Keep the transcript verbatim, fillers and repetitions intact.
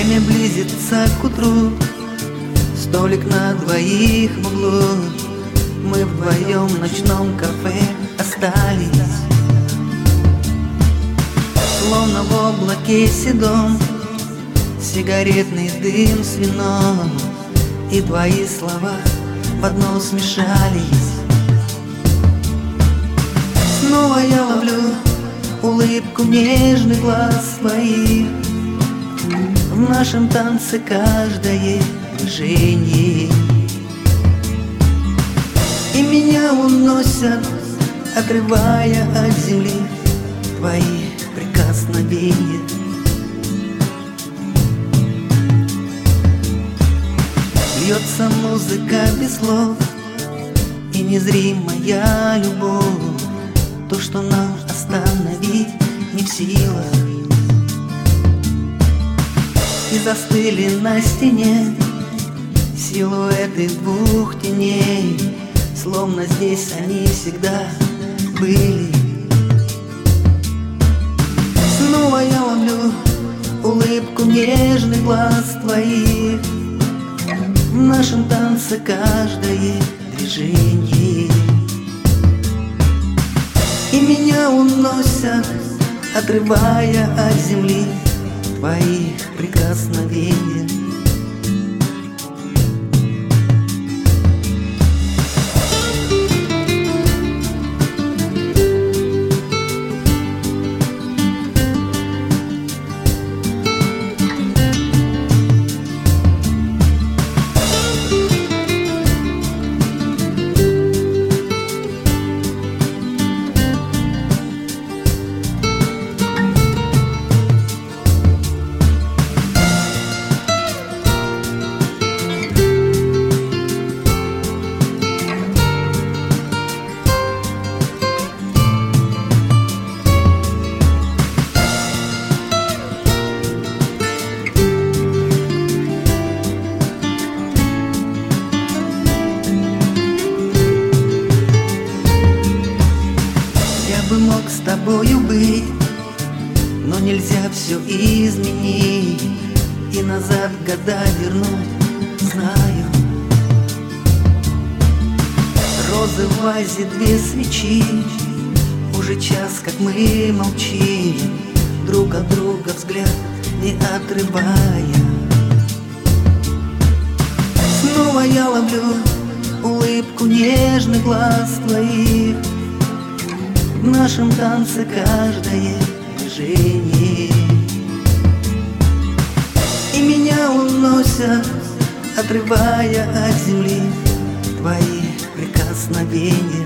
Время близится к утру, столик на двоих в углу. Мы вдвоем в ночном кафе остались, словно в облаке седом, сигаретный дым с вином, и твои слова в одно смешались. Снова я ловлю улыбку нежных глаз твоих, в нашем танце каждое движение, и меня уносят, отрывая от земли твои прикосновения. Льется музыка без слов, и незримая любовь, то, что нам остановить не в силах. И застыли на стене силуэты двух теней, словно здесь они всегда были. Снова я ловлю улыбку нежных глаз твоих, в нашем танце каждое движение, и меня уносят, отрывая от земли твои прикосновения. Я бы мог с тобою быть, но нельзя все изменить и назад года вернуть, знаю. Розы в вазе, две свечи, уже час, как мы молчим, друг от друга взгляд не отрывая. Снова я ловлю улыбку нежных глаз твоих, в нашем танце каждое движение, и меня уносят, отрывая от земли твои прикосновения.